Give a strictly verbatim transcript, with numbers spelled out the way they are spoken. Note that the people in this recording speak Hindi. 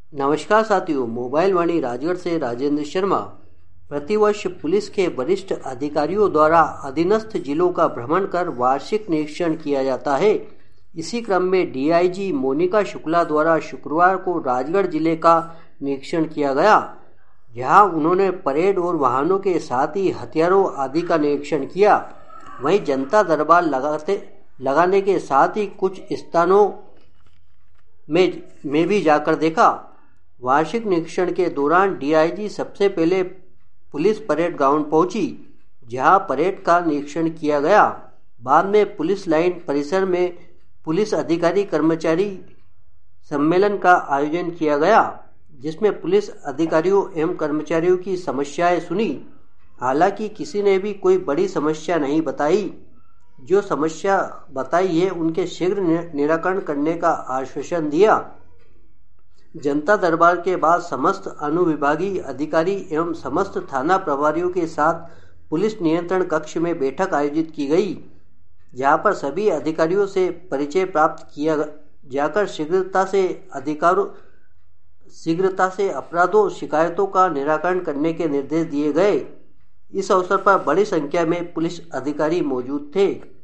नमस्कार साथियों, मोबाइल वाणी राजगढ़ से राजेंद्र शर्मा। प्रतिवर्ष पुलिस के वरिष्ठ अधिकारियों द्वारा अधीनस्थ जिलों का भ्रमण कर वार्षिक निरीक्षण किया जाता है। इसी क्रम में डीआईजी मोनिका शुक्ला द्वारा शुक्रवार को राजगढ़ जिले का निरीक्षण किया गया, जहां उन्होंने परेड और वाहनों के साथ ही हथियारों आदि का निरीक्षण किया। वहीं जनता दरबार लगाते लगाने के साथ ही कुछ स्थानों में में भी जाकर देखा। वार्षिक निरीक्षण के दौरान डीआईजी सबसे पहले पुलिस परेड ग्राउंड पहुंची, जहां परेड का निरीक्षण किया गया। बाद में पुलिस लाइन परिसर में पुलिस अधिकारी कर्मचारी सम्मेलन का आयोजन किया गया, जिसमें पुलिस अधिकारियों एवं कर्मचारियों की समस्याएं सुनी। हालांकि किसी ने भी कोई बड़ी समस्या नहीं बताई। जो समस्या बताई है उनके शीघ्र निराकरण करने का आश्वासन दिया। जनता दरबार के बाद समस्त अनुविभागीय अधिकारी एवं समस्त थाना प्रभारियों के साथ पुलिस नियंत्रण कक्ष में बैठक आयोजित की गई, जहां पर सभी अधिकारियों से परिचय प्राप्त किया जाकर शीघ्रता से अधिकारों शीघ्रता से अपराधों शिकायतों का निराकरण करने के निर्देश दिए गए। इस अवसर पर बड़ी संख्या में पुलिस अधिकारी मौजूद थे।